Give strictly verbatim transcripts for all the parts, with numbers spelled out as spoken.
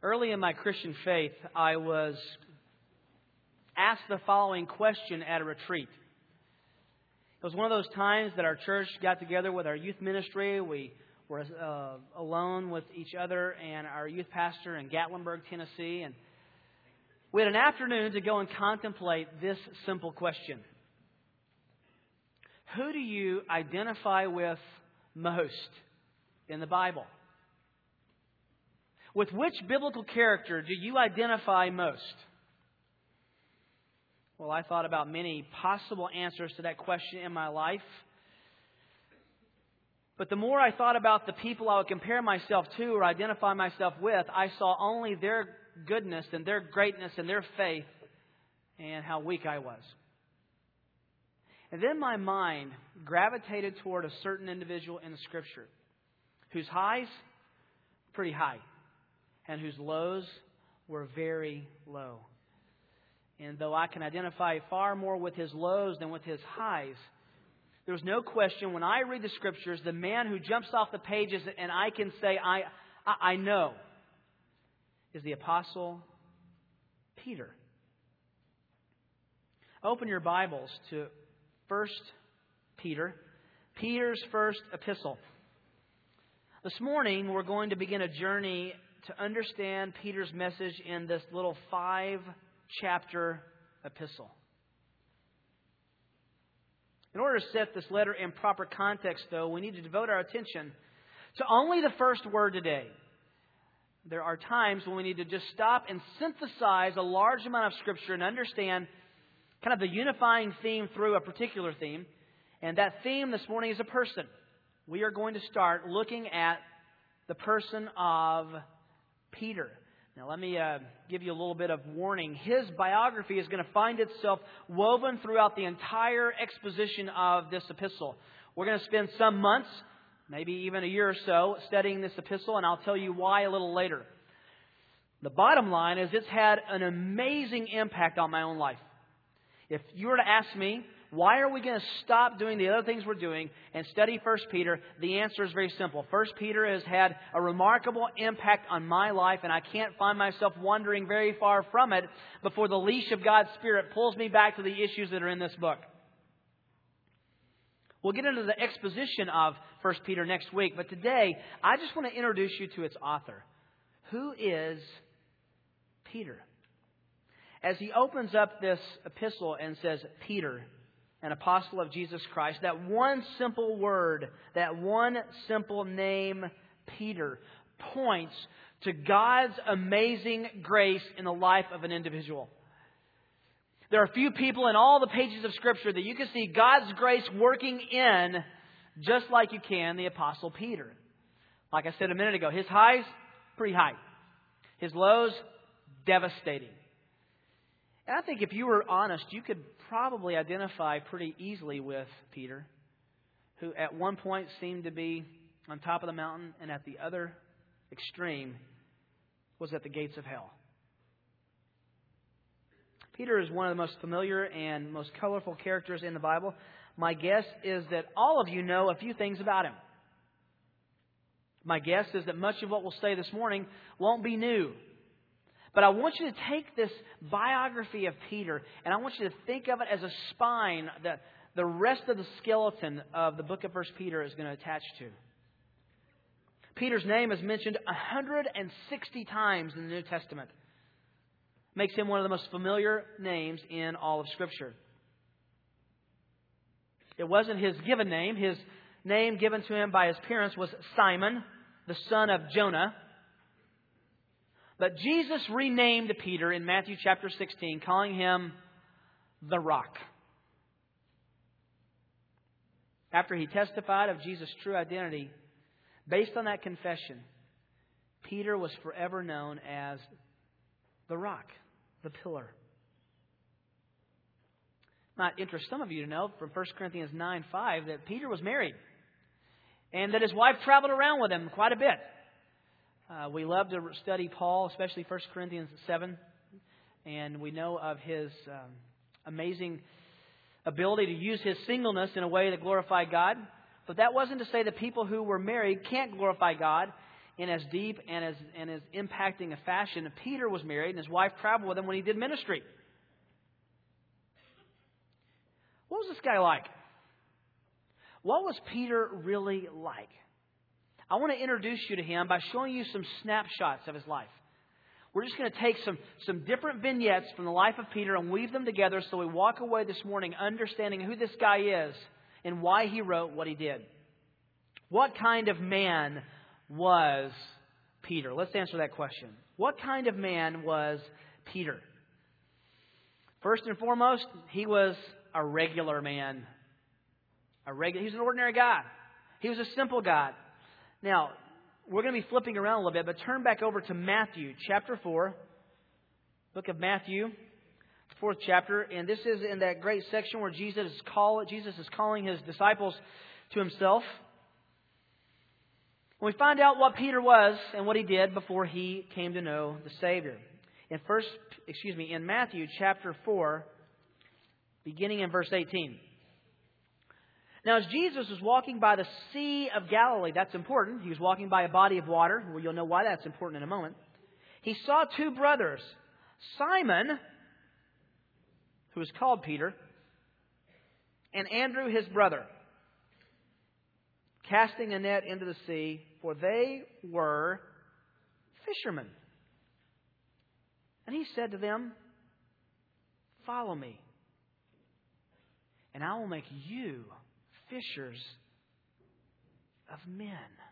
Early in my Christian faith, I was asked the following question at a retreat. It was one of those times that our church got together with our youth ministry. We were uh, alone with each other and our youth pastor in Gatlinburg, Tennessee. And we had an afternoon to go and contemplate this simple question. Who do you identify with most in the Bible? With which biblical character do you identify most? Well, I thought about many possible answers to that question in my life. But the more I thought about the people I would compare myself to or identify myself with, I saw only their goodness and their greatness and their faith and how weak I was. And then my mind gravitated toward a certain individual in the Scripture whose highs were pretty high and whose lows were very low. And though I can identify far more with his lows than with his highs, there's no question when I read the Scriptures, the man who jumps off the pages and I can say, I, I, I know, is the Apostle Peter. Open your Bibles to First Peter, Peter's first epistle. This morning, we're going to begin a journey to understand Peter's message in this little five-chapter epistle. In order to set this letter in proper context, though, we need to devote our attention to only the first word today. There are times when we need to just stop and synthesize a large amount of Scripture and understand kind of the unifying theme through a particular theme. And that theme this morning is a person. We are going to start looking at the person of Peter. Now, let me uh, give you a little bit of warning. His biography is going to find itself woven throughout the entire exposition of this epistle. We're going to spend some months, maybe even a year or so, studying this epistle, and I'll tell you why a little later. The bottom line is it's had an amazing impact on my own life. If you were to ask me, why are we going to stop doing the other things we're doing and study First Peter? The answer is very simple. First Peter has had a remarkable impact on my life, and I can't find myself wandering very far from it before the leash of God's Spirit pulls me back to the issues that are in this book. We'll get into the exposition of First Peter next week, but today I just want to introduce you to its author. Who is Peter? As he opens up this epistle and says, Peter, an apostle of Jesus Christ, that one simple word, that one simple name, Peter, points to God's amazing grace in the life of an individual. There are few people in all the pages of Scripture that you can see God's grace working in just like you can the apostle Peter. Like I said a minute ago, his highs, pretty high. His lows, devastating. And I think if you were honest, you could probably identify pretty easily with Peter, who at one point seemed to be on top of the mountain and at the other extreme was at the gates of hell. Peter is one of the most familiar and most colorful characters in the Bible. My guess is that all of you know a few things about him. My guess is that much of what we'll say this morning won't be new. But I want you to take this biography of Peter and I want you to think of it as a spine that the rest of the skeleton of the book of First Peter is going to attach to. Peter's name is mentioned one hundred sixty times in the New Testament. Makes him one of the most familiar names in all of Scripture. It wasn't his given name. His name given to him by his parents was Simon, the son of Jonah. But Jesus renamed Peter in Matthew chapter sixteen, calling him the Rock. After he testified of Jesus' true identity, based on that confession, Peter was forever known as the Rock, the Pillar. Might interest some of you to know from First Corinthians nine five that Peter was married and that his wife traveled around with him quite a bit. Uh, we love to study Paul, especially First Corinthians seven. And we know of his um, amazing ability to use his singleness in a way that glorified God. But that wasn't to say that people who were married can't glorify God. in as deep and as, and as impacting a fashion. Peter was married, and his wife traveled with him when he did ministry. What was this guy like? What was Peter really like? I want to introduce you to him by showing you some snapshots of his life. We're just going to take some, some different vignettes from the life of Peter and weave them together so we walk away this morning understanding who this guy is and why he wrote what he did. What kind of man was Peter? Let's answer that question. What kind of man was Peter? First and foremost, he was a regular man. A regular, he was an ordinary guy. He was a simple guy. Now, we're going to be flipping around a little bit, but turn back over to Matthew chapter four. Book of Matthew, fourth chapter. And this is in that great section where Jesus is, call, Jesus is calling his disciples to himself. And we find out what Peter was and what he did before he came to know the Savior. In first, excuse me, in Matthew chapter four, beginning in verse eighteen. Now, as Jesus was walking by the Sea of Galilee, that's important. He was walking by a body of water. Well, you'll know why that's important in a moment. He saw two brothers, Simon, who was called Peter, and Andrew, his brother, casting a net into the sea, for they were fishermen. And he said to them, "Follow me, and I will make you fishers of men."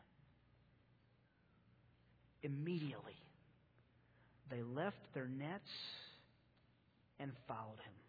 Immediately, they left their nets and followed him.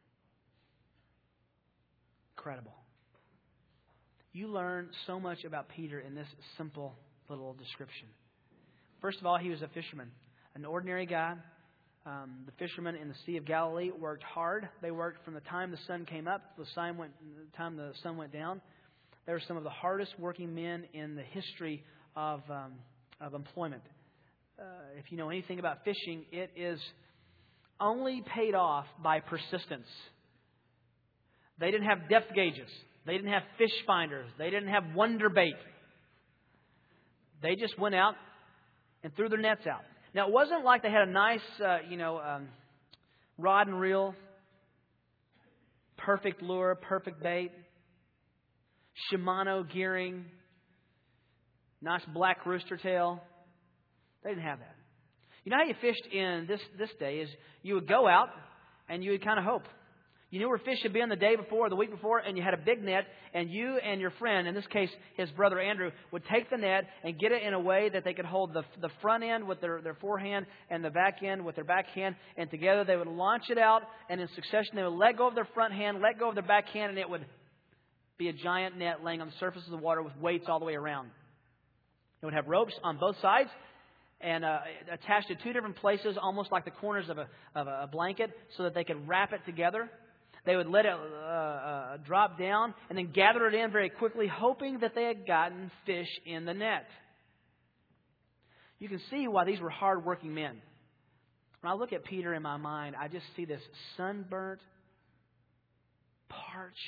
Incredible. You learn so much about Peter in this simple little description. First of all, he was a fisherman, an ordinary guy. Um, the fishermen in the Sea of Galilee worked hard. They worked from the time the sun came up to the time, went, the time the sun went down. They were some of the hardest working men in the history of um, of employment. Uh, if you know anything about fishing, it is only paid off by persistence. They didn't have depth gauges. They didn't have fish finders. They didn't have wonder bait. They just went out and threw their nets out. Now, it wasn't like they had a nice, uh, you know, um, rod and reel, perfect lure, perfect bait, Shimano gearing, nice black rooster tail. They didn't have that. You know how you fished in this, this day is you would go out and you would kind of hope. You knew where fish had been the day before, the week before, and you had a big net, and you and your friend, in this case his brother Andrew, would take the net and get it in a way that they could hold the, the front end with their, their forehand and the back end with their backhand, and together they would launch it out, and in succession they would let go of their front hand, let go of their backhand, and it would be a giant net laying on the surface of the water with weights all the way around. It would have ropes on both sides and uh, attached to two different places, almost like the corners of a, of a blanket, so that they could wrap it together. They would let it uh, uh, drop down and then gather it in very quickly, hoping that they had gotten fish in the net. You can see why these were hard-working men. When I look at Peter in my mind, I just see this sunburnt, parched,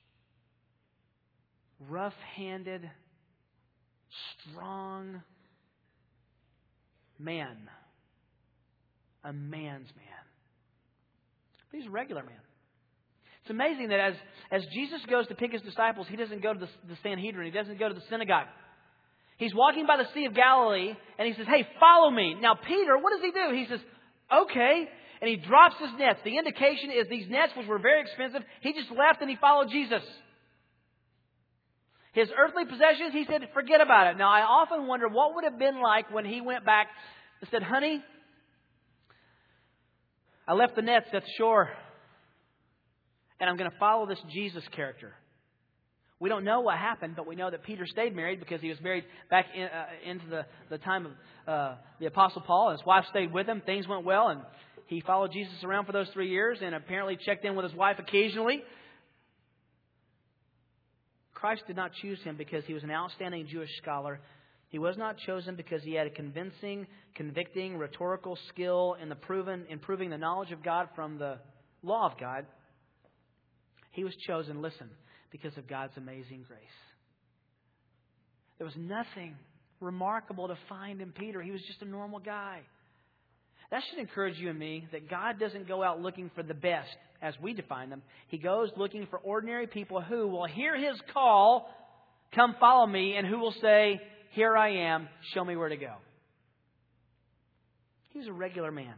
rough-handed, strong man. A man's man. But he's a regular man. It's amazing that as, as Jesus goes to pick his disciples, he doesn't go to the, the Sanhedrin. He doesn't go to the synagogue. He's walking by the Sea of Galilee, and he says, "Hey, follow me." Now, Peter, what does he do? He says, "Okay." And he drops his nets. The indication is these nets, which were very expensive, he just left and he followed Jesus. His earthly possessions, he said, forget about it. Now, I often wonder what would have been like when he went back and said, "Honey, I left the nets at the shore, and I'm going to follow this Jesus character." We don't know what happened, but we know that Peter stayed married because he was married back in, uh, into the, the time of uh, the Apostle Paul. His wife stayed with him. Things went well, and he followed Jesus around for those three years and apparently checked in with his wife occasionally. Christ did not choose him because he was an outstanding Jewish scholar. He was not chosen because he had a convincing, convicting, rhetorical skill in the proven, in proving the knowledge of God from the law of God. He was chosen, listen, because of God's amazing grace. There was nothing remarkable to find in Peter. He was just a normal guy. That should encourage you and me that God doesn't go out looking for the best as we define them. He goes looking for ordinary people who will hear His call, come follow me, and who will say, here I am, show me where to go. He was a regular man.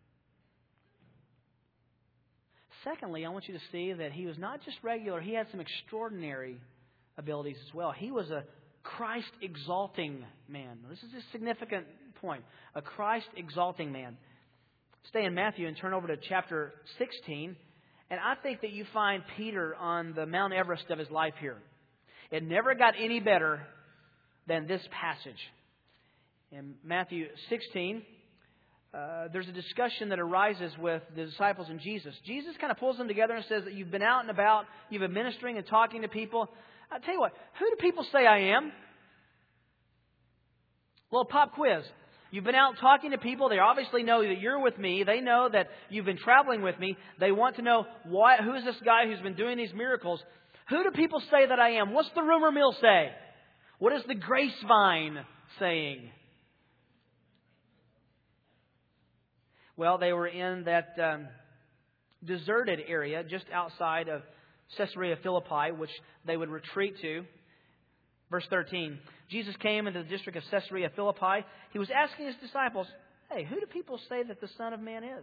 Secondly, I want you to see that he was not just regular, he had some extraordinary abilities as well. He was a Christ-exalting man. This is a significant point. A Christ-exalting man. Stay in Matthew and turn over to chapter sixteen. And I think that you find Peter on the Mount Everest of his life here. It never got any better than this passage. In Matthew sixteen, uh, there's a discussion that arises with the disciples and Jesus. Jesus kind of pulls them together and says that you've been out and about, you've been ministering and talking to people. I'll tell you what, who do people say I am? Little pop quiz. You've been out talking to people. They obviously know that you're with me. They know that you've been traveling with me. They want to know why, who is this guy who's been doing these miracles? Who do people say that I am? What's the rumor mill say? What is the grapevine saying? Well, they were in that um, deserted area just outside of Caesarea Philippi, which they would retreat to. Verse thirteen, Jesus came into the district of Caesarea Philippi. He was asking His disciples, hey, who do people say that the Son of Man is?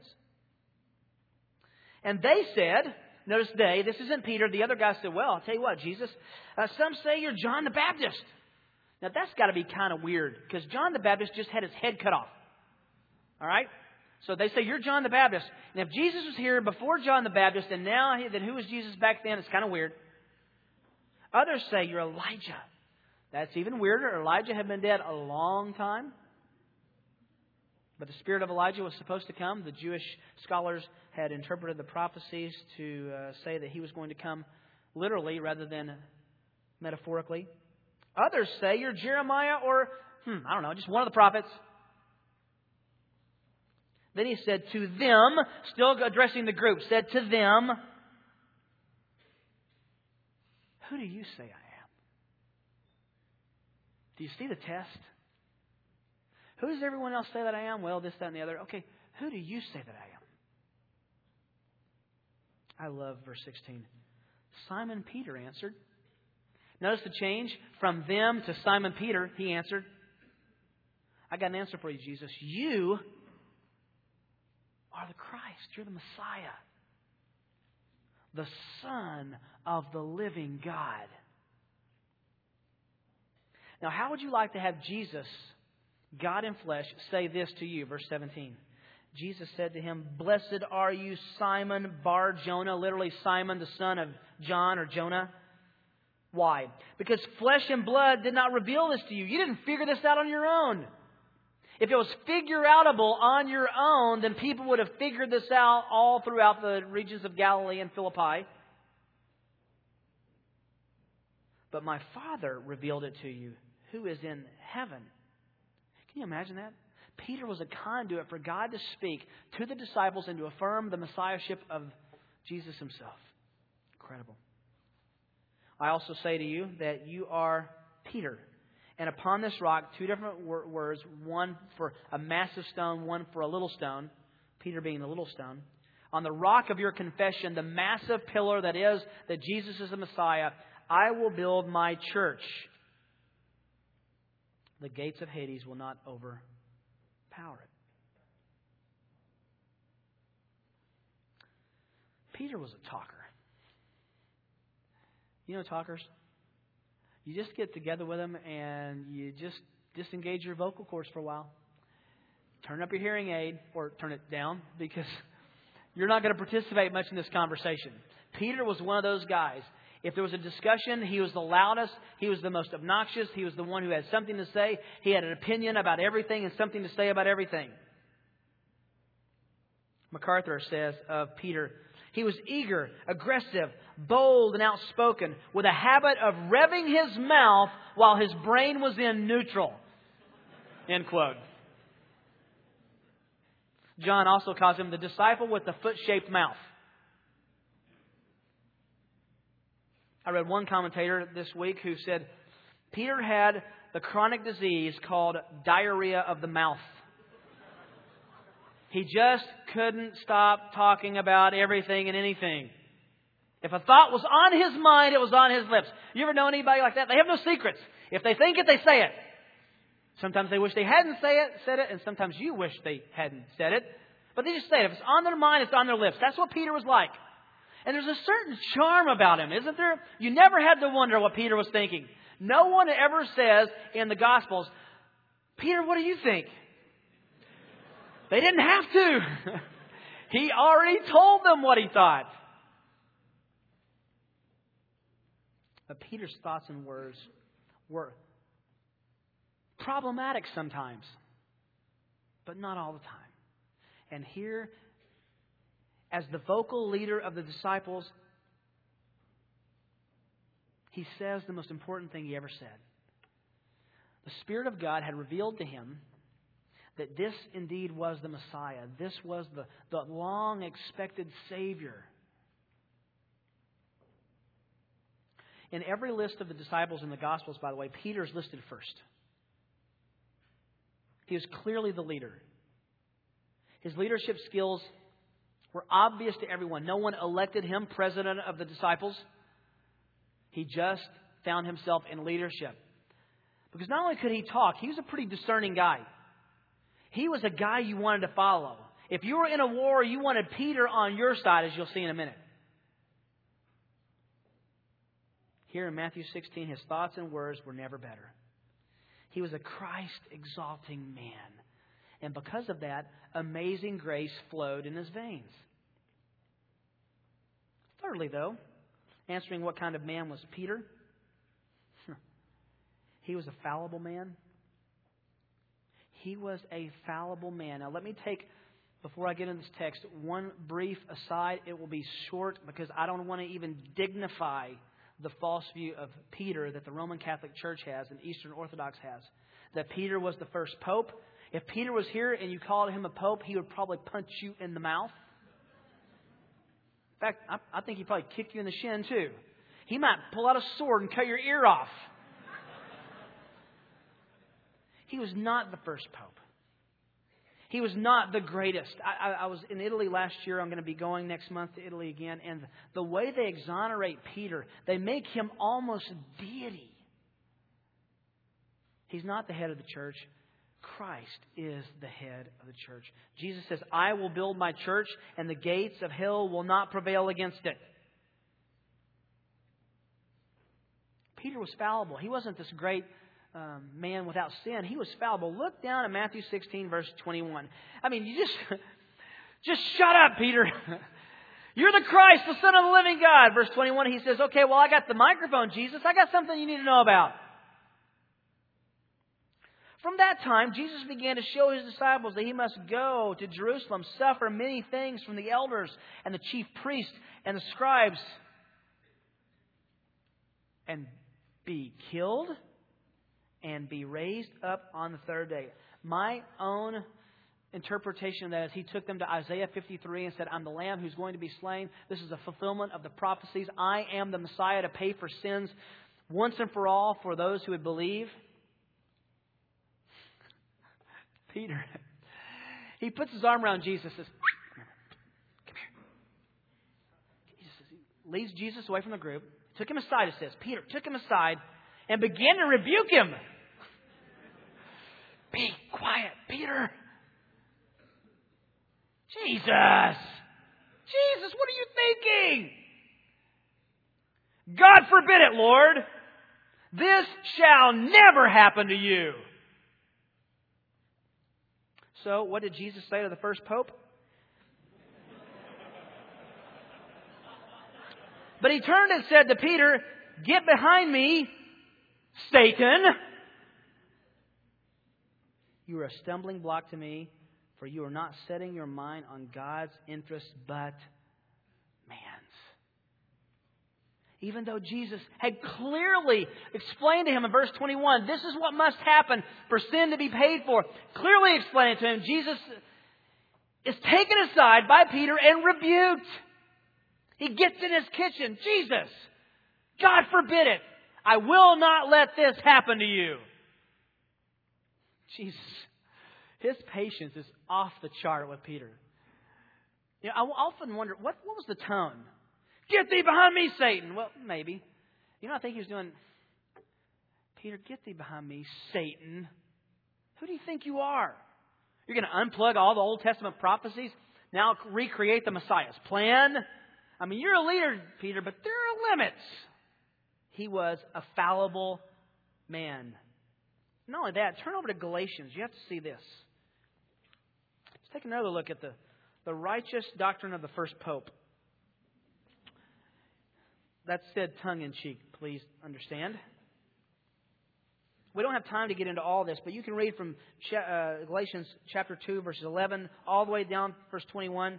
And they said, notice they, this isn't Peter. The other guy said, well, I'll tell you what, Jesus, uh, some say you're John the Baptist. Now, that's got to be kind of weird because John the Baptist just had his head cut off. All right? So they say, you're John the Baptist. And if Jesus was here before John the Baptist and now, then who was Jesus back then? It's kind of weird. Others say you're Elijah. That's even weirder. Elijah had been dead a long time. But the spirit of Elijah was supposed to come. The Jewish scholars had interpreted the prophecies to uh, say that he was going to come literally rather than metaphorically. Others say you're Jeremiah or, hmm, I don't know, just one of the prophets. Then he said to them, still addressing the group, said to them, who do you say I am? Do you see the test? Who does everyone else say that I am? Well, this, that, and the other. Okay, who do you say that I am? I love verse sixteen. Simon Peter answered. Notice the change from them to Simon Peter. He answered, I got an answer for you, Jesus. You are the Christ. You're the Messiah. The Son of the living God. Now, how would you like to have Jesus, God in flesh, say this to you? Verse seventeen. Jesus said to him, blessed are you, Simon Bar-Jonah, literally Simon, the son of John or Jonah. Why? Because flesh and blood did not reveal this to you. You didn't figure this out on your own. If it was figure-outable on your own, then people would have figured this out all throughout the regions of Galilee and Philippi. But my Father revealed it to you, who is in heaven. Can you imagine that? Peter was a conduit for God to speak to the disciples and to affirm the Messiahship of Jesus Himself. Incredible. I also say to you that you are Peter. And upon this rock, two different words, one for a massive stone, one for a little stone, Peter being the little stone. On the rock of your confession, the massive pillar that is that Jesus is the Messiah, I will build my church. The gates of Hades will not overpower it. Peter was a talker. You know talkers? You just get together with them and you just disengage your vocal cords for a while. Turn up your hearing aid or turn it down because you're not going to participate much in this conversation. Peter was one of those guys. If there was a discussion, he was the loudest. He was the most obnoxious. He was the one who had something to say. He had an opinion about everything and something to say about everything. MacArthur says of Peter, he was eager, aggressive, bold, and outspoken, with a habit of revving his mouth while his brain was in neutral. End quote. John also calls him the disciple with the foot-shaped mouth. I read one commentator this week who said Peter had the chronic disease called diarrhea of the mouth. He just couldn't stop talking about everything and anything. If a thought was on his mind, it was on his lips. You ever know anybody like that? They have no secrets. If they think it, they say it. Sometimes they wish they hadn't say it, said it, and sometimes you wish they hadn't said it. But they just say it. If it's on their mind, it's on their lips. That's what Peter was like. And there's a certain charm about him, isn't there? You never had to wonder what Peter was thinking. No one ever says in the Gospels, Peter, what do you think? They didn't have to. He already told them what he thought. But Peter's thoughts and words were problematic sometimes, but not all the time. And here, as the vocal leader of the disciples, he says the most important thing he ever said. The Spirit of God had revealed to him that this indeed was the Messiah. This was the, the long-expected Savior. In every list of the disciples in the Gospels, by the way, Peter's listed first. He was clearly the leader. His leadership skills were obvious to everyone. No one elected him president of the disciples. He just found himself in leadership. Because not only could he talk, he was a pretty discerning guy. He was a guy you wanted to follow. If you were in a war, you wanted Peter on your side, as you'll see in a minute. Here in Matthew sixteen, his thoughts and words were never better. He was a Christ-exalting man. And because of that, amazing grace flowed in his veins. Thirdly, though, answering what kind of man was Peter? He was a fallible man. He was a fallible man. Now let me take, before I get into this text, one brief aside. It will be short because I don't want to even dignify the false view of Peter that the Roman Catholic Church has and Eastern Orthodox has. That Peter was the first pope. If Peter was here and you called him a pope, he would probably punch you in the mouth. In fact, I, I think he'd probably kick you in the shin too. He might pull out a sword and cut your ear off. He was not the first pope. He was not the greatest. I, I, I was in Italy last year. I'm going to be going next month to Italy again. And the way they exonerate Peter, they make him almost deity. He's not the head of the church. Christ is the head of the church. Jesus says, I will build my church and the gates of hell will not prevail against it. Peter was fallible. He wasn't this great um, man without sin. He was fallible. Look down at Matthew sixteen, verse twenty-one. I mean, you just, just shut up, Peter. You're the Christ, the Son of the living God. Verse twenty-one, he says, okay, well, I got the microphone, Jesus. I got something you need to know about. From that time, Jesus began to show his disciples that he must go to Jerusalem, suffer many things from the elders and the chief priests and the scribes, and be killed and be raised up on the third day. My own interpretation of that is he took them to Isaiah fifty-three and said, I'm the Lamb who's going to be slain. This is a fulfillment of the prophecies. I am the Messiah to pay for sins once and for all for those who would believe. Peter, he puts his arm around Jesus and says, come here. He leads Jesus away from the group, took him aside, it says. Peter took him aside and began to rebuke him. Be quiet, Peter. Jesus. Jesus, what are you thinking? God forbid it, Lord. This shall never happen to you. So, what did Jesus say to the first pope? But he turned and said to Peter, get behind me, Satan. You are a stumbling block to me, for you are not setting your mind on God's interests, but man's. Even though Jesus had clearly explained to him in verse twenty-one, this is what must happen for sin to be paid for. Clearly explained to him, Jesus is taken aside by Peter and rebuked. He gets in his kitchen. Jesus, God forbid it. I will not let this happen to you. Jesus. His patience is off the chart with Peter. You know, I often wonder, what, what was the tone? Get thee behind me, Satan. Well, maybe. You know, I think he was doing, Peter, get thee behind me, Satan. Who do you think you are? You're going to unplug all the Old Testament prophecies? Now recreate the Messiah's plan? I mean, you're a leader, Peter, but there are limits. He was a fallible man. Not only that, turn over to Galatians. You have to see this. Let's take another look at the, the righteous doctrine of the first pope. That's said tongue-in-cheek, please understand. We don't have time to get into all this, but you can read from uh, Galatians chapter two, verses eleven, all the way down verse twenty-one.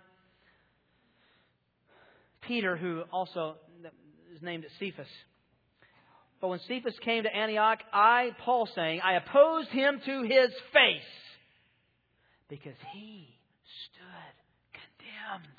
Peter, who also is named Cephas. But when Cephas came to Antioch, I, Paul saying, I opposed him to his face because he stood condemned.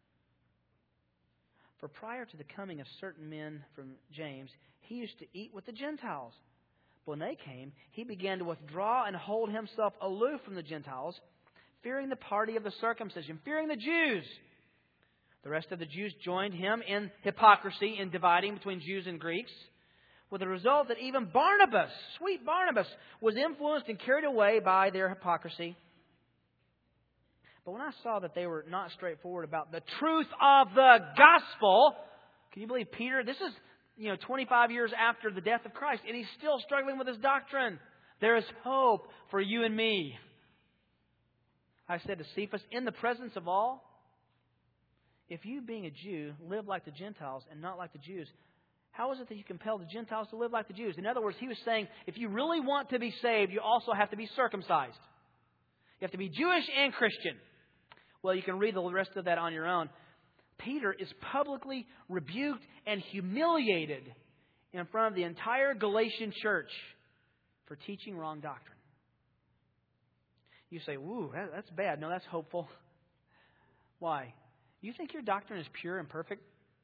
For prior to the coming of certain men from James, he used to eat with the Gentiles. But when they came, he began to withdraw and hold himself aloof from the Gentiles, fearing the party of the circumcision, fearing the Jews. The rest of the Jews joined him in hypocrisy in dividing between Jews and Greeks, with the result that even Barnabas, sweet Barnabas, was influenced and carried away by their hypocrisy. But when I saw that they were not straightforward about the truth of the gospel, can you believe Peter? This is, you know, twenty-five years after the death of Christ, and he's still struggling with his doctrine. There is hope for you and me. I said to Cephas, in the presence of all, if you, being a Jew, live like the Gentiles and not like the Jews, how is it that you compel the Gentiles to live like the Jews? In other words, he was saying, if you really want to be saved, you also have to be circumcised. You have to be Jewish and Christian. Well, you can read the rest of that on your own. Peter is publicly rebuked and humiliated in front of the entire Galatian church for teaching wrong doctrine. You say, woo, that's bad. No, that's hopeful. Why? You think your doctrine is pure and perfect?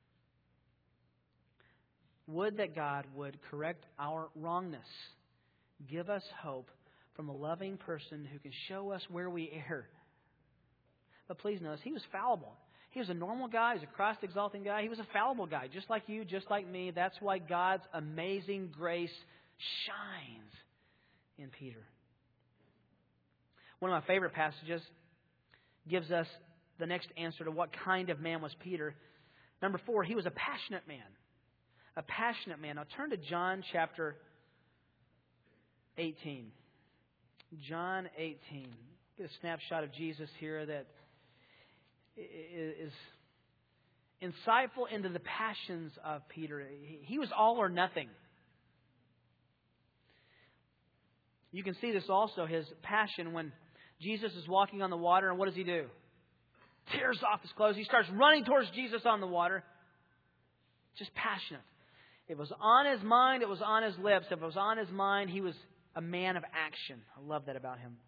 Would that God would correct our wrongness. Give us hope from a loving person who can show us where we err. But please notice, he was fallible. He was a normal guy. He was a Christ-exalting guy. He was a fallible guy, just like you, just like me. That's why God's amazing grace shines in Peter. One of my favorite passages gives us the next answer to what kind of man was Peter. Number four, he was a passionate man. A passionate man. Now turn to John chapter eighteen. John eighteen. Get a snapshot of Jesus here that is insightful into the passions of Peter. He was all or nothing. You can see this also, his passion when Jesus is walking on the water, and what does he do? Tears off his clothes. He starts running towards Jesus on the water. Just passionate. It was on his mind, it was on his lips. If it was on his mind, he was a man of action. I love that about him.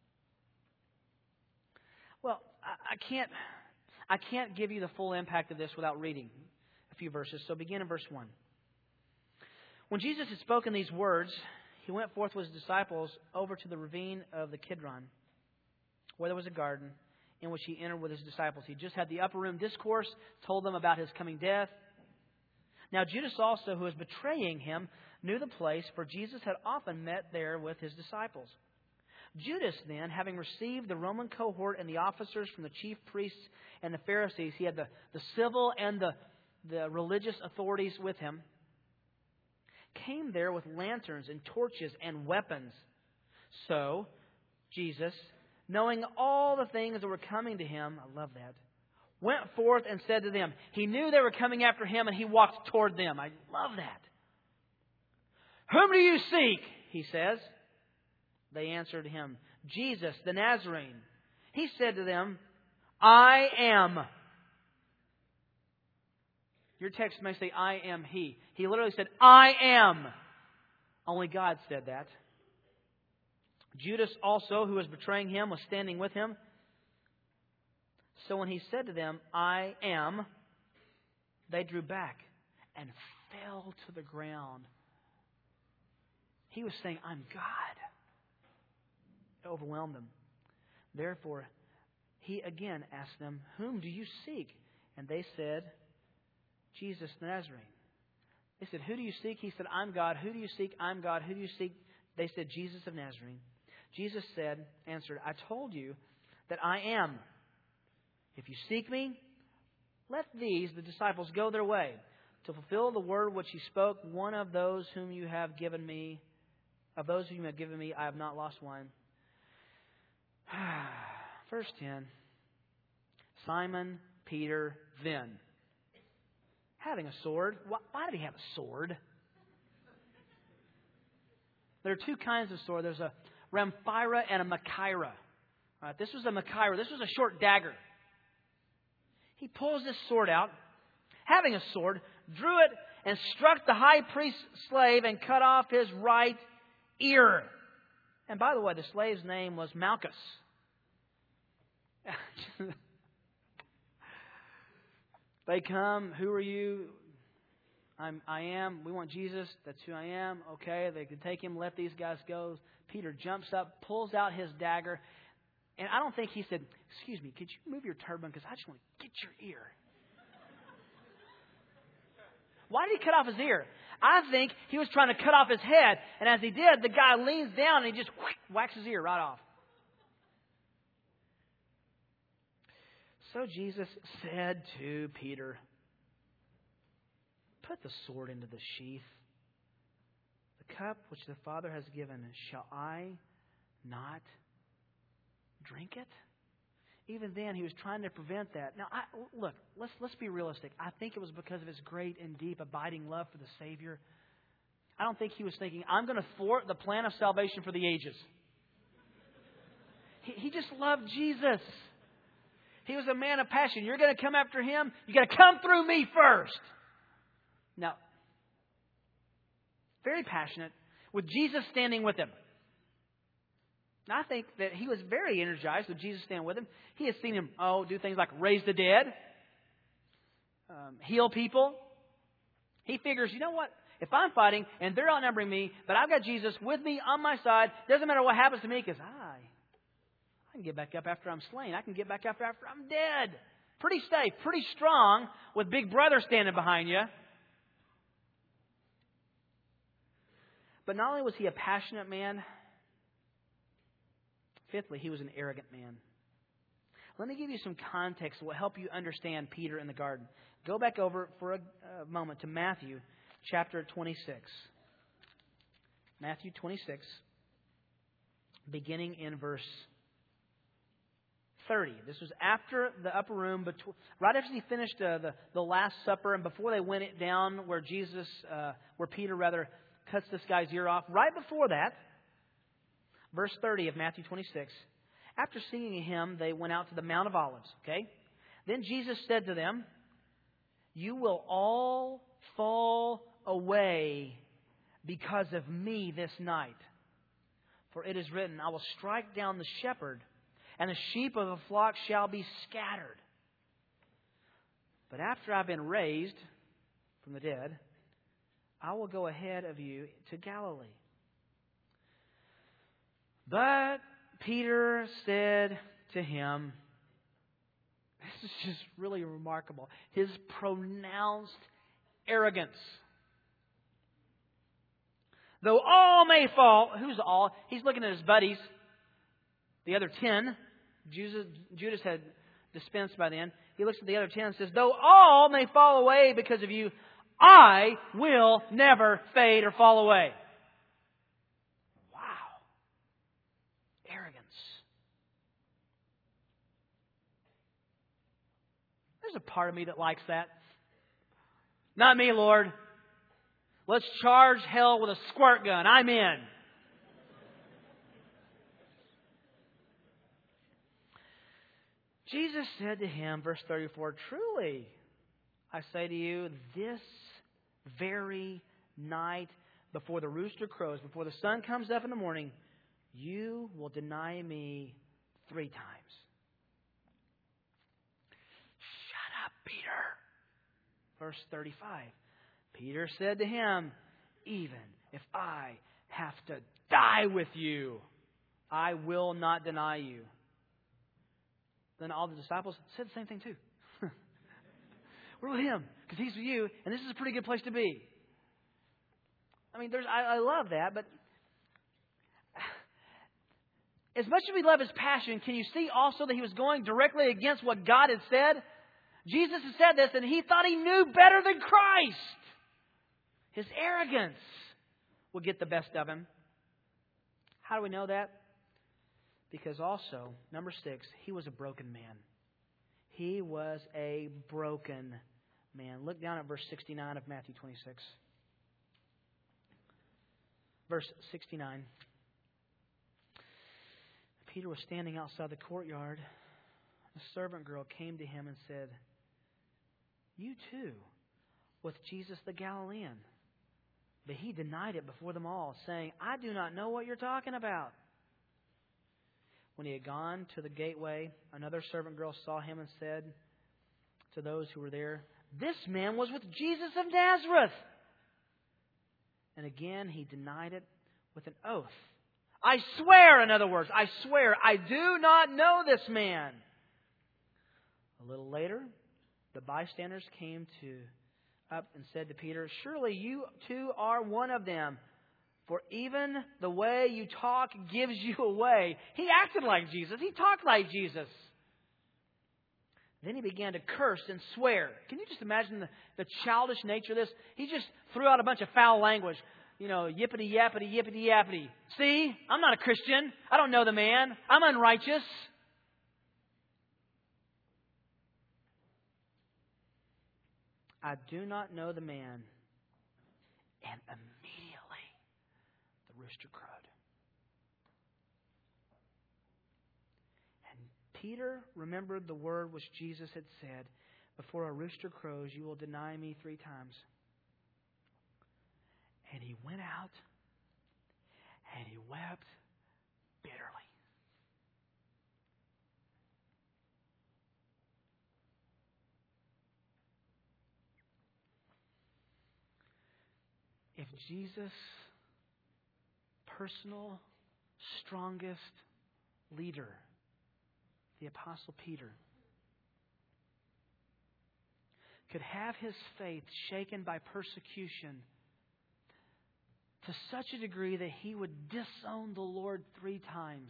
Well, I, I can't I can't give you the full impact of this without reading a few verses. So begin in verse one. When Jesus had spoken these words, he went forth with his disciples over to the ravine of the Kidron, where there was a garden in which he entered with his disciples. He just had the upper room discourse, told them about his coming death. Now Judas also, who was betraying him, knew the place, for Jesus had often met there with his disciples. Judas then, having received the Roman cohort and the officers from the chief priests and the Pharisees, he had the, the civil and the, the religious authorities with him, came there with lanterns and torches and weapons. So, Jesus, knowing all the things that were coming to him, I love that, went forth and said to them. He knew they were coming after him, and he walked toward them. I love that. Whom do you seek? He says. They answered him, Jesus, the Nazarene. He said to them, I am. Your text may say, I am he. He literally said, I am. Only God said that. Judas also, who was betraying him, was standing with him. So when he said to them, I am, they drew back and fell to the ground. He was saying, I'm God. overwhelmed them. Therefore, he again asked them, "Whom do you seek?" And they said, "Jesus the Nazarene." They said, "Who do you seek?" He said, "I'm God." "Who do you seek?" "I'm God." "Who do you seek?" They said, "Jesus of Nazarene." Jesus said, answered, "I told you that I am. If you seek me, let these, the disciples, go their way. To fulfill the word which he spoke, one of those whom you have given me, of those whom you have given me, I have not lost one." Verse ten. Simon Peter then, having a sword. Why, why did he have a sword? There are two kinds of sword. There's a Ramphira and a Machaira. All right, this was a Machaira. This was a short dagger. He pulls this sword out, having a sword, drew it, and struck the high priest's slave and cut off his right ear. And by the way, the slave's name was Malchus. They come, "Who are you?" I'm, I am. We want Jesus. That's who I am. Okay, they can take him. Let these guys go. Peter jumps up, pulls out his dagger. And I don't think he said, "Excuse me, could you move your turban because I just want to get your ear." Why did he cut off his ear? I think he was trying to cut off his head. And as he did, the guy leans down and he just whacks his ear right off. So Jesus said to Peter, "Put the sword into the sheath. The cup which the Father has given, shall I not drink it?" Even then, he was trying to prevent that. Now, I, look, let's let's be realistic. I think it was because of his great and deep abiding love for the Savior. I don't think he was thinking, "I'm going to thwart the plan of salvation for the ages." He, he just loved Jesus. He was a man of passion. You're going to come after him? You got to come through me first. Now, very passionate, with Jesus standing with him. Now, I think that he was very energized with Jesus standing with him. He has seen him, oh, do things like raise the dead, um, heal people. He figures, you know what? If I'm fighting and they're outnumbering me, but I've got Jesus with me on my side, doesn't matter what happens to me because I, I can get back up after I'm slain. I can get back up after I'm dead. Pretty safe, pretty strong with Big Brother standing behind you. But not only was he a passionate man, fifthly, he was an arrogant man. Let me give you some context that will help you understand Peter in the garden. Go back over for a, a moment to Matthew chapter twenty-six. Matthew twenty-six, beginning in verse thirty. This was after the upper room, between, right after he finished uh, the, the Last Supper and before they went it down where Jesus, uh, where Peter rather cuts this guy's ear off. Right before that, verse thirty of Matthew twenty-six, after singing a hymn, they went out to the Mount of Olives. Okay? Then Jesus said to them, "You will all fall away because of me this night. For it is written, I will strike down the shepherd, and the sheep of the flock shall be scattered. But after I've been raised from the dead, I will go ahead of you to Galilee." But Peter said to him, this is just really remarkable, his pronounced arrogance. "Though all may fall," who's all? He's looking at his buddies, the other ten. Judas, Judas had dispensed by then. He looks at the other ten and says, "Though all may fall away because of you, I will never fade or fall away." Wow. Arrogance. There's a part of me that likes that. Not me, Lord. Let's charge hell with a squirt gun. I'm in. Jesus said to him, verse thirty-four, "Truly, I say to you, this very night, before the rooster crows, before the sun comes up in the morning, you will deny me three times." Shut up, Peter. Verse thirty-five. Peter said to him, "Even if I have to die with you, I will not deny you. Then all the disciples said the same thing too. We're with Him because He's with you, and this is a pretty good place to be. I mean, there's I, I love that, but as much as we love His passion, can you see also that He was going directly against what God had said? Jesus had said this, and He thought He knew better than Christ. His arrogance would get the best of Him. How do we know that? Because also, number six, He was a broken man. He was a broken man. Look down at verse sixty-nine of Matthew twenty-six. Verse sixty-nine. Peter was standing outside the courtyard. A servant girl came to him and said, "You too, with Jesus the Galilean." But he denied it before them all, saying, "I do not know what you're talking about." When he had gone to the gateway, another servant girl saw him and said to those who were there, "This man was with Jesus of Nazareth." And again he denied it with an oath. "I swear," in other words, "I swear, I do not know this man." A little later, the bystanders came to up and said to Peter, "Surely you too are one of them, for even the way you talk gives you away." He acted like Jesus. He talked like Jesus. Then he began to curse and swear. Can you just imagine the, the childish nature of this? He just threw out a bunch of foul language. You know, yippity yappity, yippity yappity. See, I'm not a Christian. I don't know the man. I'm unrighteous. "I do not know the man." And immediately the rooster crowed. And Peter remembered the word which Jesus had said, "Before a rooster crows, you will deny me three times." And he went out and he wept bitterly. If Jesus' personal, strongest leader, the Apostle Peter, could have his faith shaken by persecution to such a degree that he would disown the Lord three times,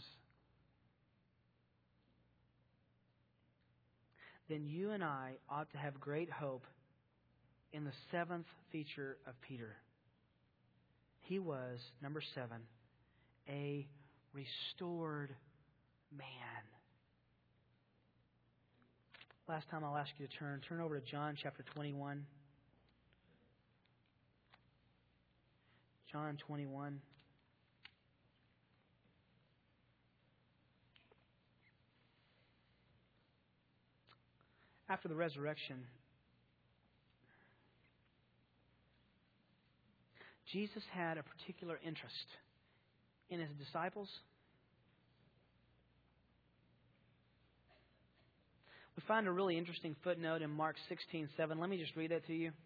then you and I ought to have great hope in the seventh feature of Peter. He was, number seven, a restored man. Last time I'll ask you to turn. Turn over to John chapter twenty-one. John twenty-one. After the resurrection, Jesus had a particular interest in His disciples. We find a really interesting footnote in Mark sixteen seven. Let me just read that to you.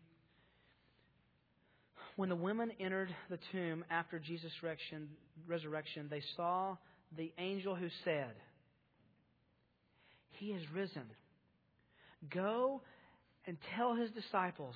When the women entered the tomb after Jesus' resurrection, they saw the angel who said, "He is risen. Go and tell His disciples."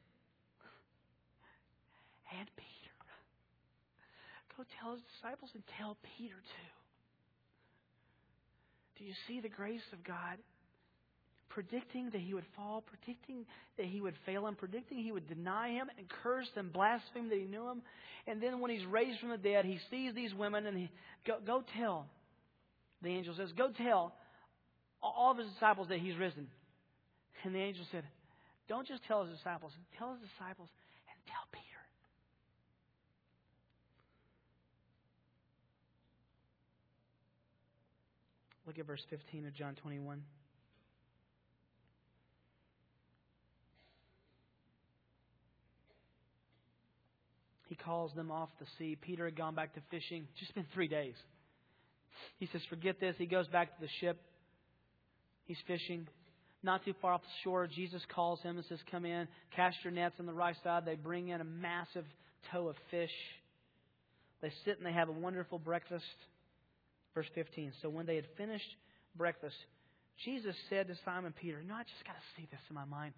And Peter. Go tell His disciples and tell Peter too. Do you see the grace of God? Predicting that he would fall, predicting that he would fail him, predicting he would deny him and curse and blaspheme that he knew him. And then when he's raised from the dead, he sees these women and he go, go tell, the angel says, go tell all of his disciples that he's risen. And the angel said, don't just tell his disciples, tell his disciples and tell Peter. Look at verse fifteen of John twenty-one. He calls them off the sea. Peter had gone back to fishing. It's just been three days. He says, forget this. He goes back to the ship. He's fishing. Not too far off the shore, Jesus calls him and says, come in, cast your nets on the right side. They bring in a massive tow of fish. They sit and they have a wonderful breakfast. Verse fifteen. So when they had finished breakfast, Jesus said to Simon Peter, "No, I just got to see this in my mind.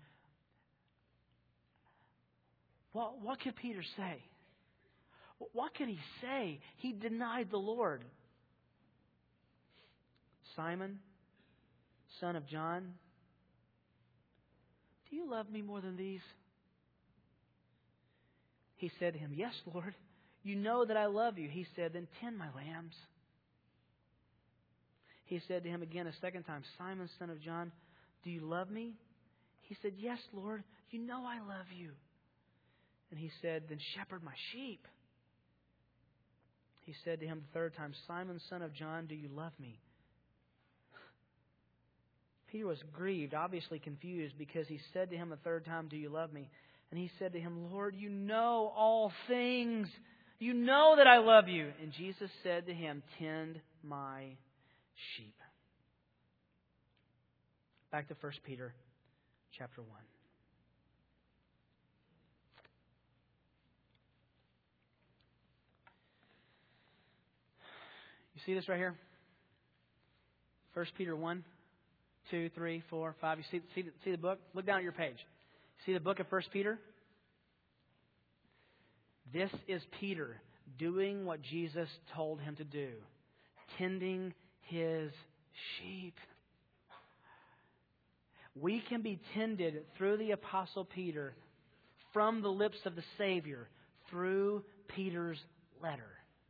What, what could Peter say? What could he say? He denied the Lord. Simon, son of John, do you love me more than these?" He said to him, "Yes, Lord. You know that I love you." He said, "Then tend my lambs." He said to him again a second time, "Simon, son of John, do you love me?" He said, "Yes, Lord. You know I love you." And he said, "Then shepherd my sheep." He said to him the third time, "Simon, son of John, do you love me?" Peter was grieved, obviously confused, because he said to him the third time, "Do you love me?" And he said to him, "Lord, you know all things. You know that I love you." And Jesus said to him, "Tend my sheep." Back to First Peter chapter one. You see this right here? First Peter one, two, three, four, five. You see, see, the, see the book? Look down at your page. See the book of First Peter? This is Peter doing what Jesus told him to do. Tending his sheep. We can be tended through the Apostle Peter from the lips of the Savior through Peter's letter.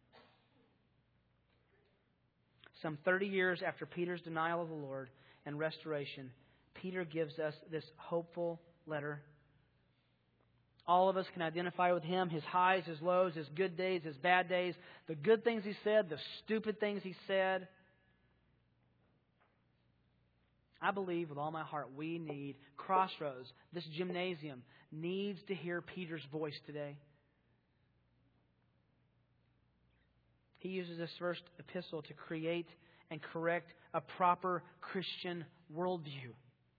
Some thirty years after Peter's denial of the Lord and restoration, Peter gives us this hopeful letter. All of us can identify with him, his highs, his lows, his good days, his bad days, the good things he said, the stupid things he said. I believe with all my heart we need Crossroads. This gymnasium needs to hear Peter's voice today. He uses this first epistle to create and correct a proper Christian worldview.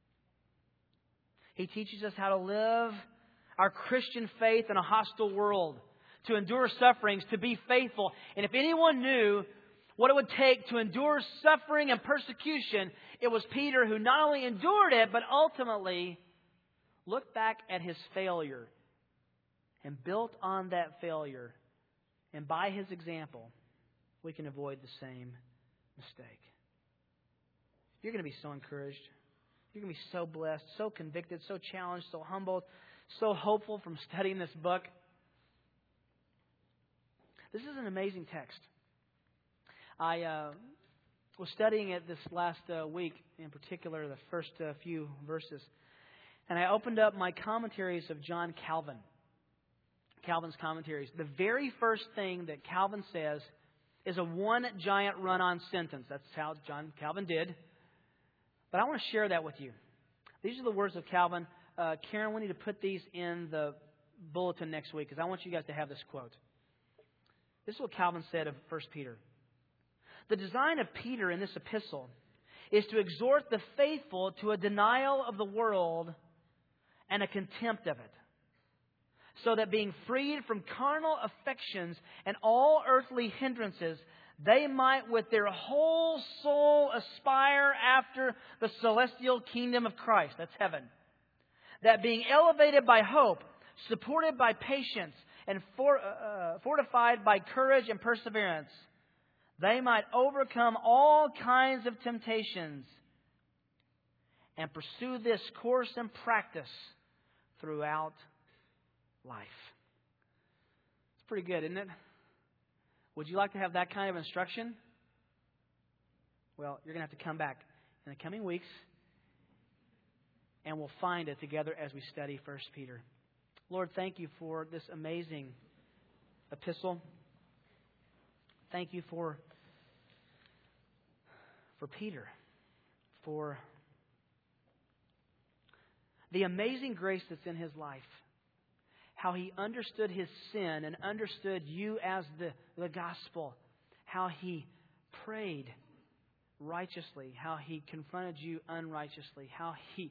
He teaches us how to live our Christian faith in a hostile world, to endure sufferings, to be faithful. And if anyone knew what it would take to endure suffering and persecution, it was Peter, who not only endured it, but ultimately looked back at his failure and built on that failure. And by his example, we can avoid the same mistake. You're going to be so encouraged. You're going to be so blessed, so convicted, so challenged, so humbled, so hopeful from studying this book. This is an amazing text. I uh, was studying it this last uh, week, in particular the first uh, few verses. And I opened up my commentaries of John Calvin. Calvin's commentaries. The very first thing that Calvin says is a one giant run-on sentence. That's how John Calvin did. But I want to share that with you. These are the words of Calvin. Uh, Karen, we need to put these in the bulletin next week because I want you guys to have this quote. This is what Calvin said of First Peter. The design of Peter in this epistle is to exhort the faithful to a denial of the world and a contempt of it, so that being freed from carnal affections and all earthly hindrances, they might with their whole soul aspire after the celestial kingdom of Christ. That's heaven. That being elevated by hope, supported by patience, and for, uh, fortified by courage and perseverance, they might overcome all kinds of temptations and pursue this course and practice throughout life. It's pretty good, isn't it? Would you like to have that kind of instruction? Well, you're going to have to come back in the coming weeks, and we'll find it together as we study First Peter. Lord, thank you for this amazing epistle. Thank you for, for Peter, for the amazing grace that's in his life. How he understood his sin and understood you as the, the gospel. How he prayed righteously. How he confronted you unrighteously. How he,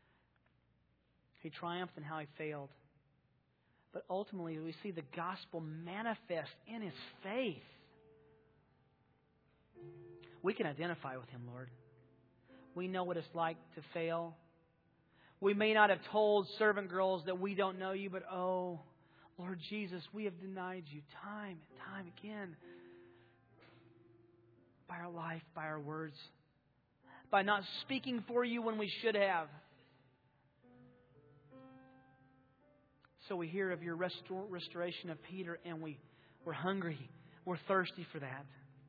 he triumphed and how he failed. But ultimately we see the gospel manifest in his faith. We can identify with him, Lord. We know what it's like to fail. We may not have told servant girls that we don't know you, but oh, Lord Jesus, we have denied you time and time again. By our life, by our words, by not speaking for you when we should have. So we hear of your restor- restoration of Peter, and we, we're hungry. We're thirsty for that.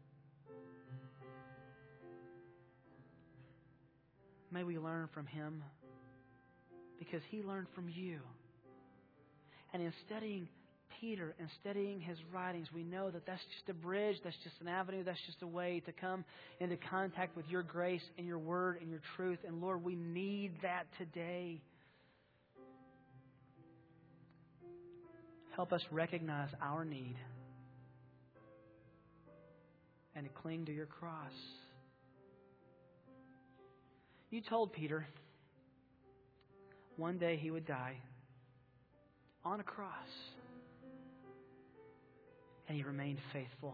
May we learn from him, because he learned from you. And in studying Peter and studying his writings, we know that that's just a bridge, that's just an avenue, that's just a way to come into contact with your grace and your word and your truth. And Lord, we need that today. Help us recognize our need and to cling to your cross. You told Peter one day he would die on a cross. And he remained faithful.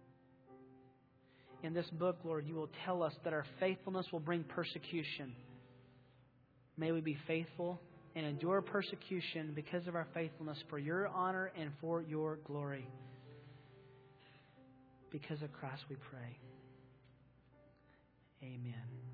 In this book, Lord, you will tell us that our faithfulness will bring persecution. May we be faithful and endure persecution because of our faithfulness for your honor and for your glory. Because of Christ we pray. Amen.